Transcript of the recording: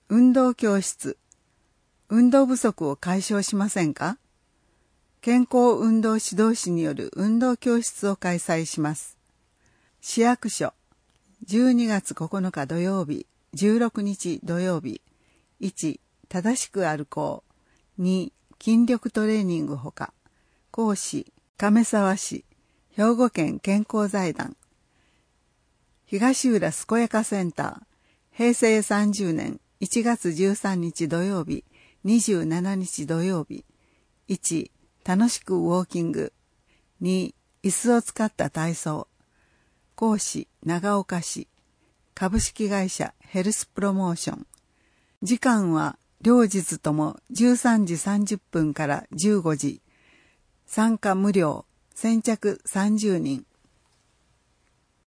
運動教室。運動不足を解消しませんか？健康運動指導士による運動教室を開催します。市役所。12月9日土曜日、16日土曜日。1、正しく歩こう。2、筋力トレーニングほか。講師、亀沢市、兵庫県健康財団。東浦健やかセンター。平成30年1月13日土曜日、27日土曜日。1、楽しくウォーキング。2、椅子を使った体操。講師、長岡市。株式会社ヘルスプロモーション。時間は両日とも13時30分から15時。参加無料。先着30人。